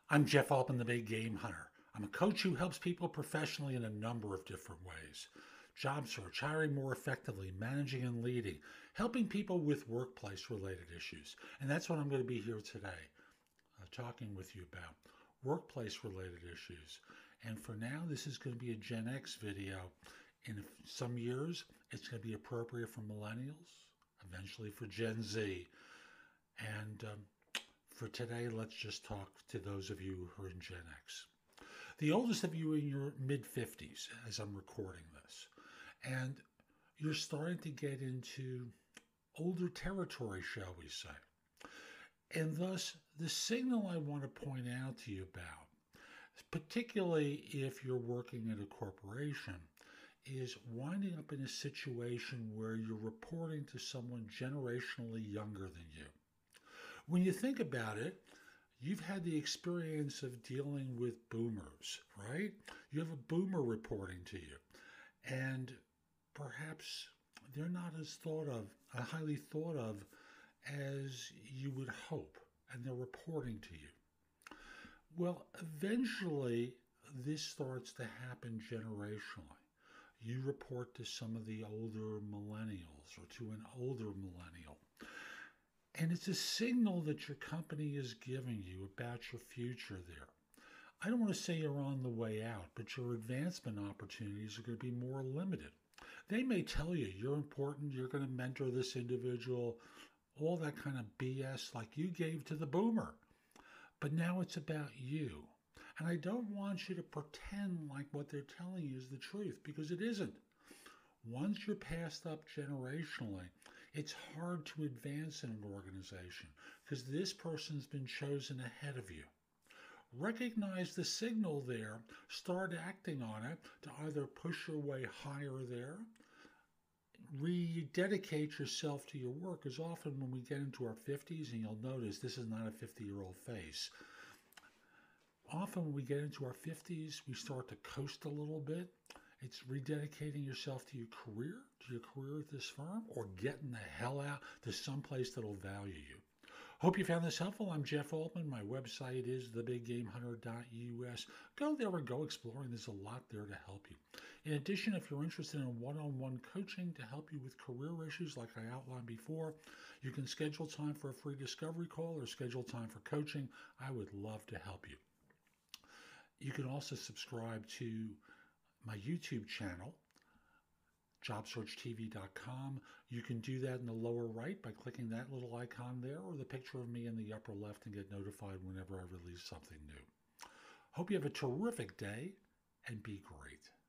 I'm Jeff Altman, the Big Game Hunter. I'm a coach who helps people professionally in a number of different ways. Job search, hiring more effectively, managing and leading, helping people with workplace related issues. And that's what I'm going to be here today, talking with you about workplace related issues. And for now, this is going to be a Gen X video. In some years, it's going to be appropriate for millennials, eventually for Gen Z. And for today, let's just talk to those of you who are in Gen X. The oldest of you are in your mid 50s as I'm recording this. And you're starting to get into older territory, shall we say. And thus, the signal I want to point out to you about, particularly if you're working at a corporation, is winding up in a situation where you're reporting to someone generationally younger than you. When you think about it, you've had the experience of dealing with boomers, right? You have a boomer reporting to you, and perhaps they're not as highly thought of as you would hope, and they're reporting to you. Well, eventually, this starts to happen generationally. You report to some of the older millennials or to an older millennial. And it's a signal that your company is giving you about your future there. I don't want to say you're on the way out, but your advancement opportunities are going to be more limited. They may tell you you're important, you're going to mentor this individual, all that kind of BS like you gave to the boomer. But now it's about you. And I don't want you to pretend like what they're telling you is the truth, because it isn't. Once you're passed up generationally, it's hard to advance in an organization because this person's been chosen ahead of you. Recognize the signal there, start acting on it to either push your way higher there, rededicate yourself to your work, because often when we get into our 50s, and you'll notice this is not a 50-year-old face, often when we get into our 50s, we start to coast a little bit. It's rededicating yourself to your career at this firm, or getting the hell out to someplace that'll value you. Hope you found this helpful. I'm Jeff Altman. My website is thebiggamehunter.us. Go there and go exploring. There's a lot there to help you. In addition, if you're interested in one-on-one coaching to help you with career issues like I outlined before, you can schedule time for a free discovery call or schedule time for coaching. I would love to help you. You can also subscribe to my YouTube channel, jobsearchtv.com. You can do that in the lower right by clicking that little icon there, or the picture of me in the upper left, and get notified whenever I release something new. Hope you have a terrific day, and be great.